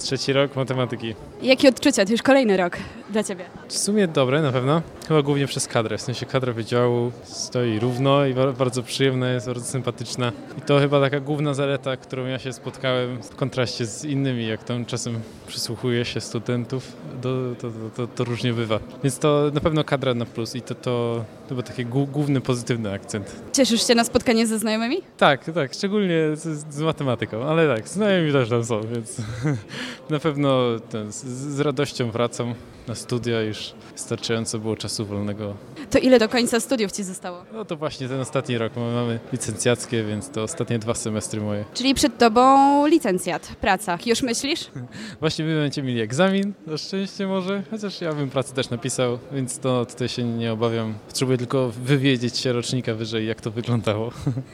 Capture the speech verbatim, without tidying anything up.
Trzeci rok matematyki. Jakie odczucia? To już kolejny rok dla Ciebie. W sumie dobre na pewno, chyba głównie przez kadrę, w sensie kadra wydziału stoi równo i ba- bardzo przyjemna jest, bardzo sympatyczna. I to chyba taka główna zaleta, którą ja się spotkałem w kontraście z innymi, jak tam czasem przysłuchuję się studentów, do, to, to, to, to różnie bywa. Więc to na pewno kadra na plus i to, to, to był taki głó- główny pozytywny akcent. Cieszysz się na spotkanie ze znajomymi? Tak, tak, szczególnie z, z matematyką, ale tak, znajomi też tam są, więc na pewno ten, z, z radością wracam na studia, już wystarczająco było czasu wolnego. To ile do końca studiów Ci zostało? No to właśnie ten ostatni rok, mamy, mamy licencjackie, więc to ostatnie dwa semestry moje. Czyli przed Tobą licencjat, praca. Już myślisz? Właśnie wy będziecie mieli egzamin, na szczęście może, chociaż ja bym pracę też napisał, więc to tutaj się nie obawiam. Potrzebuję tylko wywiedzieć się rocznika wyżej, jak to wyglądało.